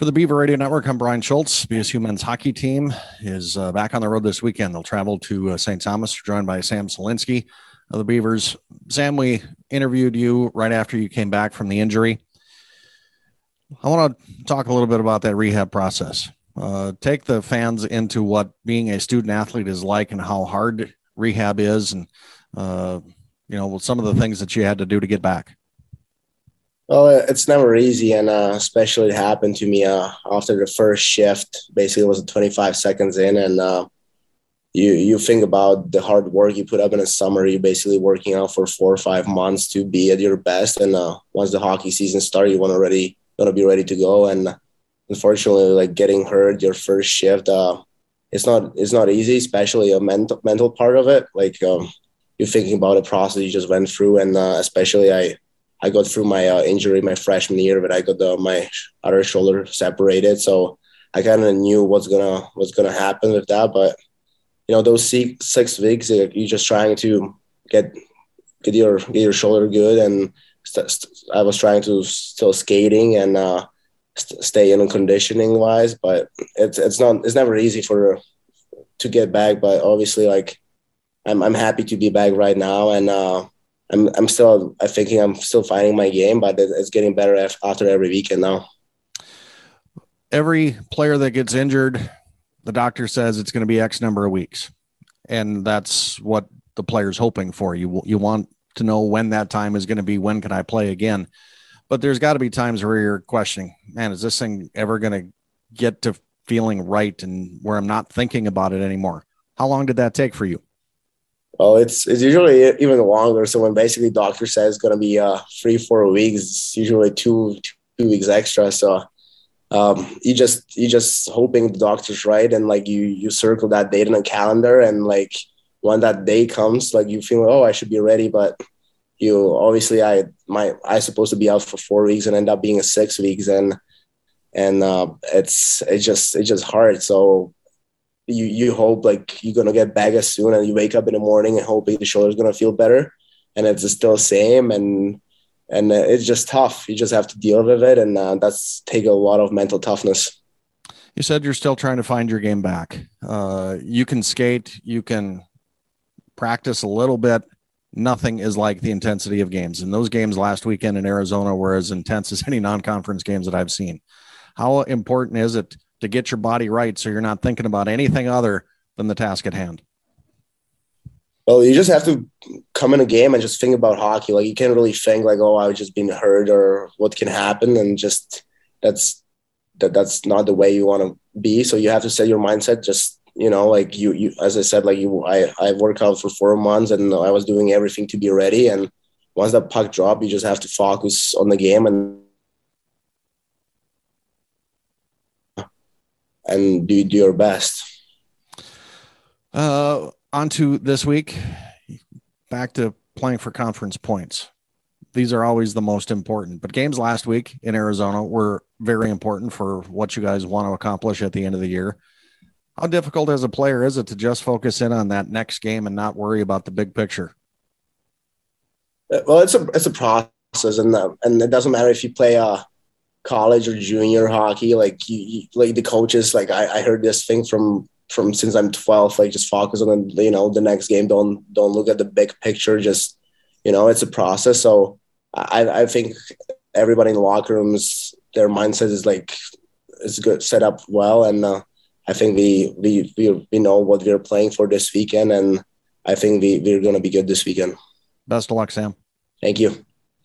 For the Beaver Radio Network, I'm Brian Schultz. BSU men's hockey team is back on the road this weekend. They'll travel to St. Thomas, joined by Sam Solinsky of the Beavers. Sam, we interviewed you right after you came back from the injury. I want to talk a little bit about that rehab process. Take the fans into what being a student athlete is like and how hard rehab is, and some of the things that you had to do to get back. Well, it's never easy, and especially it happened to me after the first shift. Basically, it was 25 seconds in, and you think about the hard work you put up in the summer. You're basically working out for 4 or 5 months to be at your best, and once the hockey season starts, you want to be ready to go. And unfortunately, like getting hurt your first shift, it's not easy, especially a mental part of it. Like you're thinking about the process you just went through, and especially I got through my injury my freshman year, but I got my other shoulder separated, so I kind of knew what's gonna happen with that. But those 6 weeks, you're just trying to get your shoulder good, and I was trying to still skating and stay in conditioning wise. But it's never easy to get back. But obviously, like I'm happy to be back right now, and I'm still finding my game, but it's getting better after every weekend now. Every player that gets injured, the doctor says it's going to be X number of weeks, and that's what the player's hoping for. You want to know when that time is going to be. When can I play again? But there's got to be times where you're questioning, man, is this thing ever going to get to feeling right and where I'm not thinking about it anymore? How long did that take for you? Well, it's usually even longer. So when basically doctor says it's going to be 3-4 weeks, it's usually two weeks extra. So you just hoping the doctor's right, and like you circle that date in a calendar, and like when that day comes, like you feel, oh, I should be ready, but you obviously I supposed to be out for 4 weeks and end up being 6 weeks, and it's just hard. So you hope like you're going to get back as soon, and you wake up in the morning and hoping the shoulder's going to feel better, and it's still the same. And it's just tough. You just have to deal with it. And that's take a lot of mental toughness. You said you're still trying to find your game back. You can skate, you can practice a little bit. Nothing is like the intensity of games. And those games last weekend in Arizona were as intense as any non-conference games that I've seen. How important is it to get your body right so you're not thinking about anything other than the task at hand? Well, you just have to come in a game and just think about hockey. Like you can't really think like, oh, I've just been hurt or what can happen. And just that's not the way you want to be. So you have to set your mindset. Just, like you, as I said, like I worked out for 4 months and I was doing everything to be ready. And once that puck drop, you just have to focus on the game and do your best. On to this week, back to playing for conference points. These are always the most important, but games last week in Arizona were very important for what you guys want to accomplish at the end of the year. How difficult as a player is it to just focus in on that next game and not worry about the big picture? Well, it's a process, and it doesn't matter if you play college or junior hockey. Like you like the coaches, like I heard this thing from since I'm 12, like just focus on the next game. Don't look at the big picture. Just it's a process. So I think everybody in the locker rooms, their mindset is good, set up well, and I think we know what we're playing for this weekend, and I think we're going to be good this weekend. Best of luck, Sam. Thank you.